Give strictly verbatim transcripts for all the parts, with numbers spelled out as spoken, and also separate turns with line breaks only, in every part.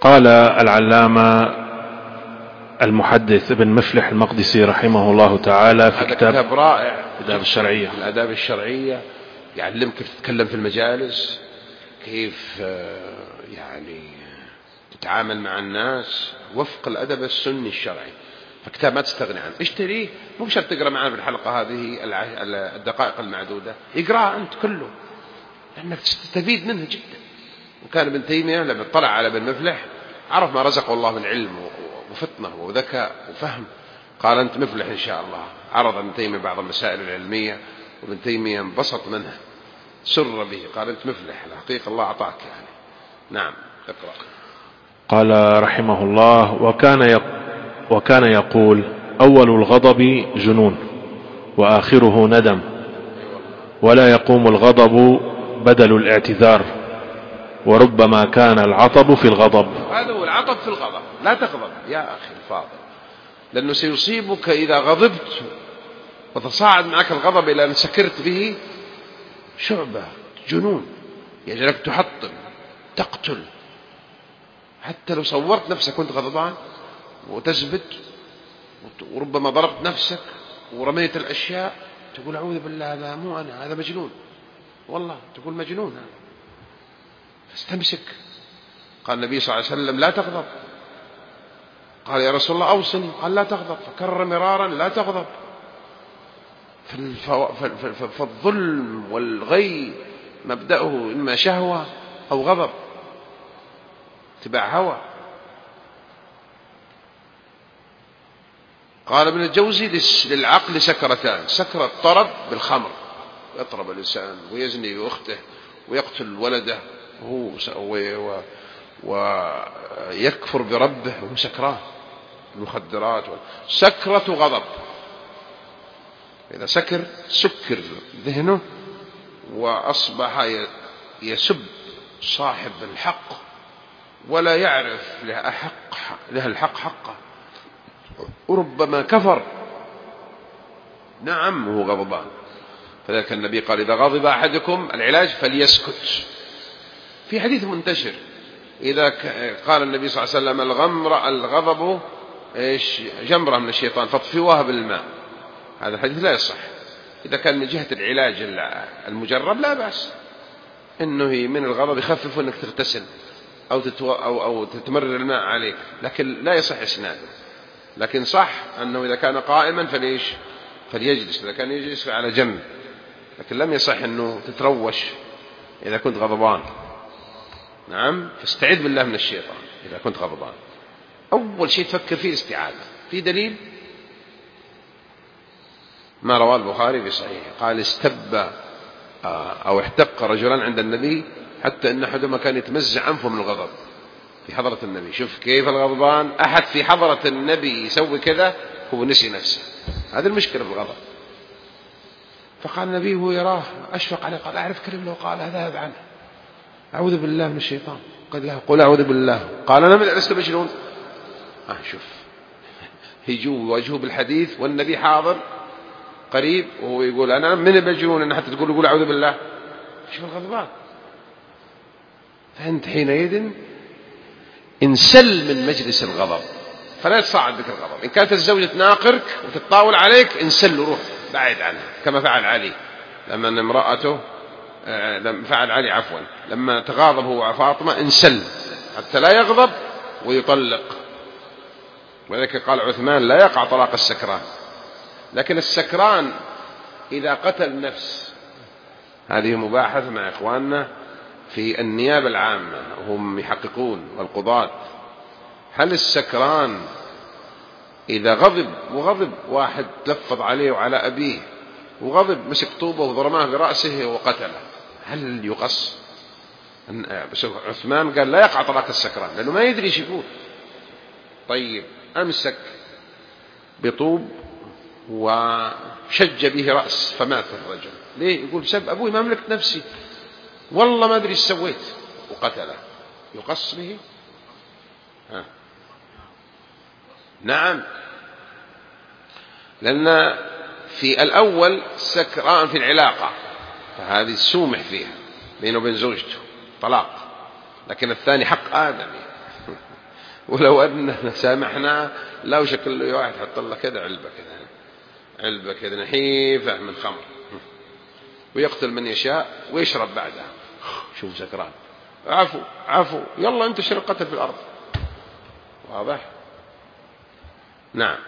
قال العلامة المحدث ابن مفلح المقدسي رحمه الله تعالى في كتاب,
كتاب رائع
الآداب الشرعية
الآداب الشرعية يعلمك كيف تتكلم في المجالس، كيف يعني تتعامل مع الناس وفق الأدب السني الشرعي. فكتاب ما تستغني عنه، اشتريه، مو بشرط تقرأ معنا في الحلقة هذه الدقائق المعدودة، اقرأ أنت كله لأنك تستفيد منه جدا. وكان ابن تيمية لما اطلع على ابن مفلح عرف ما رزقه الله من علم وفطنة وذكاء وفهم، قال أنت مفلح إن شاء الله. عرض ابن تيمية بعض المسائل العلمية وابن تيمية انبسط منها، سر به، قال أنت مفلح، الحقيقة الله أعطاك يعني. نعم اقرأ.
قال رحمه الله: وكان وكان يقول: أول الغضب جنون وآخره ندم، ولا يقوم الغضب بدل الاعتذار، وربما كان العطب في الغضب.
هذا هو العطب في الغضب، لا تغضب يا أخي الفاضل، لأنه سيصيبك إذا غضبت وتصاعد معك الغضب إلى أن سكرت به شعبة جنون يجعلك تحطم تقتل. حتى لو صورت نفسك كنت غضبان وتثبت وربما ضربت نفسك ورميت الأشياء، تقول أعوذ بالله هذا مو أنا، هذا مجنون، والله تقول مجنون هذا، فاستمسك. قال النبي صلى الله عليه وسلم: لا تغضب. قال: يا رسول الله أوصني. قال: لا تغضب. فكرر مرارا: لا تغضب. فالظلم والغي مبدأه إما شهوة أو غضب، اتباع هوى. قال ابن الجوزي: للعقل سكرتان: سكرة الطرب بالخمر، يطرب الإنسان ويزني بأخته ويقتل ولده وهو ويكفر بربه وهو سكران، المخدرات. سكرة غضب، إذا سكر سكر ذهنه وأصبح يسب صاحب الحق ولا يعرف له حق له الحق حقه، وربما كفر. نعم وهو غضبان. فذلك النبي قال: إذا غضب أحدكم العلاج فليسكت. في حديث منتشر إذا قال النبي صلى الله عليه وسلم: الغمر الغضب إيش جمرة من الشيطان فاطفئوها بالماء. هذا الحديث لا يصح. إذا كان من جهة العلاج المجرب لا بأس، إنه من الغضب يخفف إنك تغتسل أو, تتو أو, أو تتمرر الماء عليك، لكن لا يصح إسناده. لكن صح أنه إذا كان قائما فليش فليجلس، إذا كان يجلس على جنب، لكن لم يصح أنه تتروش إذا كنت غضبان. نعم، فاستعذ بالله من الشيطان إذا كنت غضبان. أول شيء تفكر فيه الاستعاذة. في دليل ما رواه البخاري في صحيحه، قال: استب أو احتق رجلان عند النبي حتى إن أحدهما كان يتمزع أنفه من الغضب في حضرة النبي. شوف كيف الغضبان، أحد في حضرة النبي يسوي كذا هو نسي نفسه. هذه المشكلة بالغضب. فقال النبي هو يراه أشفق عليه، قال: أعرف كلمة لو قال هذا هذا عنه، أعوذ بالله من الشيطان. قال له: قل أعوذ بالله. قال: أنا من لست مجنون. آه شوف، يجوا وجهه بالحديث والنبي حاضر قريب وهو يقول أنا من المجنون أن حتى تقول يقول أعوذ بالله. شوف الغضبان. فأنت حينئذ انسل من مجلس الغضب، فلا يتصاعد بك الغضب. إن كانت الزوجة تناقرك وتتطاول عليك انسل وروح بعيد عنها، كما فعل علي لما أن امرأته لما فعل علي عفوا لما تغاضب هو وفاطمة انسل حتى لا يغضب ويطلق. ولذلك قال عثمان: لا يقع طلاق السكران. لكن السكران إذا قتل نفس، هذه مباحث مع إخواننا في النيابة العامة وهم يحققون والقضاة. هل السكران إذا غضب وغضب واحد تلفظ عليه وعلى أبيه وغضب مسك طوبه وضرماه برأسه وقتله، هل يقص؟ بس عثمان قال: لا يقع طلاق السكران، لأنه ما يدري ايش يقول. طيب أمسك بطوب وشج به رأس فمات الرجل. ليه؟ يقول: بسبب أبوي ما ملكت نفسي، والله ما أدري ايش سويت، وقتله. يقص به؟ ها. نعم، لأن في الأول سكران في العلاقة، فهذه سومح فيها بينه وبين زوجته طلاق، لكن الثاني حق آدمي ولو أننا سامحنا لو شكل له واحد حط الله كذا علبة كذا علبة كذا نحيفة من خمر ويقتل من يشاء ويشرب بعدها، شوف سكران، عفو عفو يلا أنت شر قتل في الأرض. واضح؟ نعم.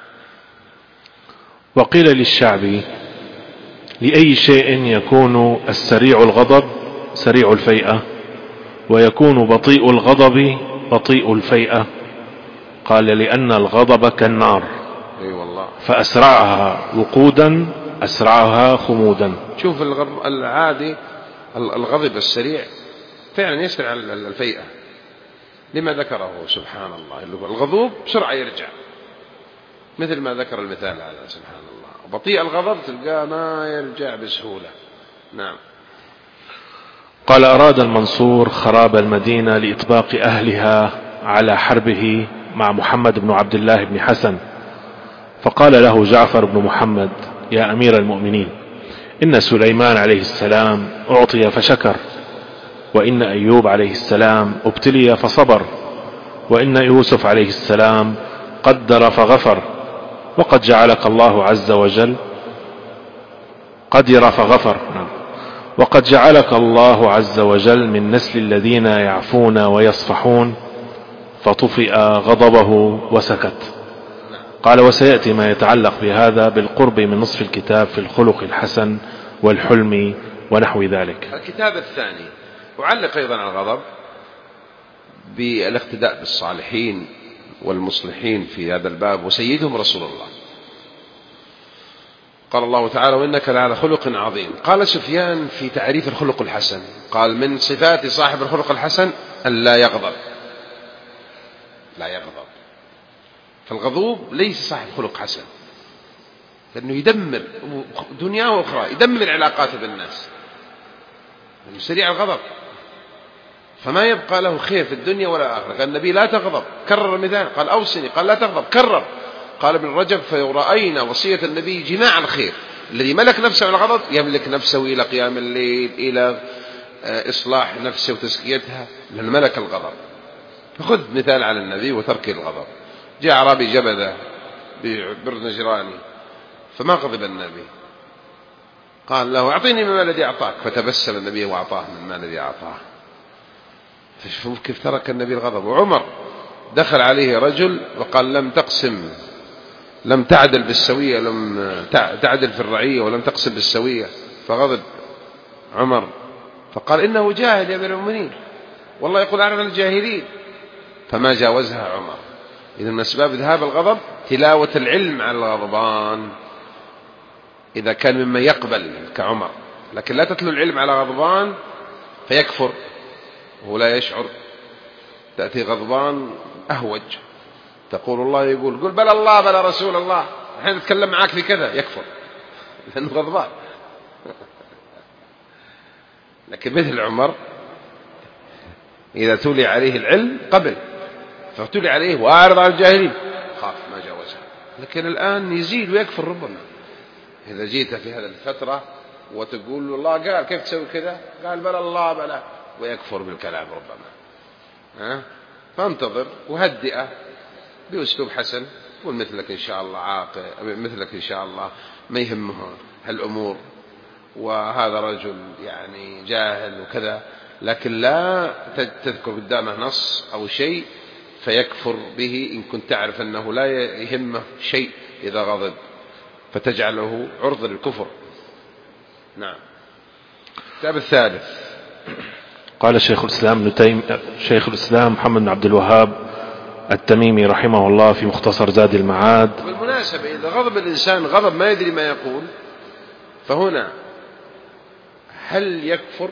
وقيل للشعبي: لأي شيء يكون السريع الغضب سريع الفيئة ويكون بطيء الغضب بطيء الفيئة؟ قال: لأن الغضب كالنار،
أي والله،
فأسرعها وقودا أسرعها خمودا.
شوف العادي الغضب السريع فعلا يسرع الفيئة، لما ذكره سبحان الله، الغضوب بسرعة يرجع، مثل ما ذكر المثال هذا سبحان الله. بطيء الغضب تلقاه ما يرجع بسهولة. نعم.
قال: أراد المنصور خراب المدينة لإطباق أهلها على حربه مع محمد بن عبد الله بن حسن، فقال له جعفر بن محمد: يا أمير المؤمنين، إن سليمان عليه السلام أعطي فشكر، وإن أيوب عليه السلام ابتلي فصبر، وإن يوسف عليه السلام قدر فغفر، وقد جعلك الله عز وجل قدر فغفر وقد جعلك الله عز وجل من نسل الذين يعفون ويصفحون، فطفئ غضبه وسكت. قال: وسيأتي ما يتعلق بهذا بالقرب من نصف الكتاب في الخلق الحسن والحلم ونحو ذلك.
الكتاب الثاني أعلق أيضا على الغضب بالاقتداء بالصالحين والمصلحين في هذا الباب، وسيدهم رسول الله. قال الله تعالى: وإنك لعلى خلق عظيم. قال سفيان في تعريف الخلق الحسن، قال: من صفات صاحب الخلق الحسن أن لا يغضب. لا يغضب. فالغضوب ليس صاحب خلق حسن، لأنه يدمر دنياه وأخرى، يدمر علاقاته بالناس، لأنه سريع الغضب، فما يبقى له خير في الدنيا ولا الآخرة. قال النبي: لا تغضب، كرر المثال، قال: أوصني، قال: لا تغضب، كرر. قال ابن رجب: فرأينا وصية النبي جماع الخير. الذي ملك نفسه على الغضب يملك نفسه إلى قيام الليل، إلى إصلاح نفسه وتزكيتها، لأن ملك الغضب. فخذ مثال على النبي وترك الغضب. جاء أعرابي جبذة ببرد نجراني فما غضب النبي، قال له: أعطيني مما الذي أعطاك، فتبسم النبي وأعطاه مما الذي أعطاه. فشوف كيف ترك النبي الغضب. وعمر دخل عليه رجل وقال: لم تقسم، لم تعدل بالسوية، لم تعدل في الرعية ولم تقسم بالسوية، فغضب عمر فقال: إنه جاهل يا أمير المؤمنين، والله يقول أعرض الجاهلين، فما جاوزها عمر. إذا من أسباب ذهاب الغضب تلاوة العلم على الغضبان، إذا كان مما يقبل كعمر، لكن لا تتلو العلم على غضبان فيكفر وهو لا يشعر. تأتي غضبان أهوج، تقول الله يقول، قل بل الله بل رسول الله، الحين نتكلم معاك في كذا، يكفر لأنه غضبان. لكن مثل عمر إذا تولي عليه العلم قبل، فتولي عليه وأعرض عن الجاهلين، خاف ما جاوزها. لكن الآن يزيد ويكفر ربما. إذا جيت في هذه الفترة وتقول له الله قال كيف تسوي كذا، قال بل الله بلا، ويكفر بالكلام ربما. ها؟ فانتظر وهدئه بأسلوب حسن، قل مثلك إن شاء الله عاقل، مثلك إن شاء الله ما يهمه هالأمور، وهذا رجل يعني جاهل وكذا، لكن لا تذكر قدامه نص أو شيء فيكفر به إن كنت تعرف أنه لا يهمه شيء إذا غضب، فتجعله عرضة للكفر. نعم. الكتاب الثالث.
قال شيخ الإسلام ابن تيم شيخ الإسلام محمد بن عبد الوهاب التميمي رحمه الله في مختصر زاد المعاد:
بالمناسبة إذا غضب الإنسان غضب ما يدري ما يقول، فهنا هل يكفر؟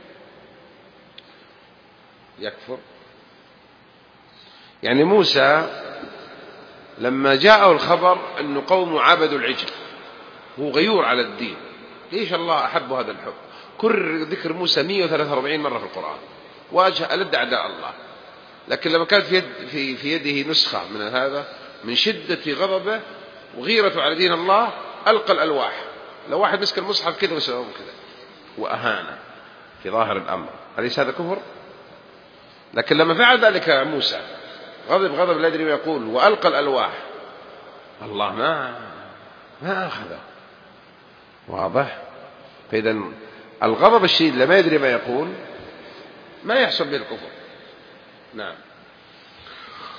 يكفر. يعني موسى لما جاءه الخبر أن قوم عبدوا العجل، هو غيور على الدين، ليش الله أحب هذا الحب؟ كرر ذكر موسى مئة وثلاثة وأربعين مرة في القرآن، واجه ألد أعداء الله. لكن لما كانت في, يد في, في يده نسخة من هذا، من شدة غضبه وغيرته على دين الله ألقى الألواح. لو واحد مسك المصحف كذا وسواه كذا وأهانه في ظاهر الأمر، أليس هذا كفر؟ لكن لما فعل ذلك موسى غضب غضب لا يدري ما يقول وألقى الألواح، الله ما ما أخذه. واضح؟ فإذا الغضب الشديد لما يدري ما يقول ما يحصل به الكفر. نعم.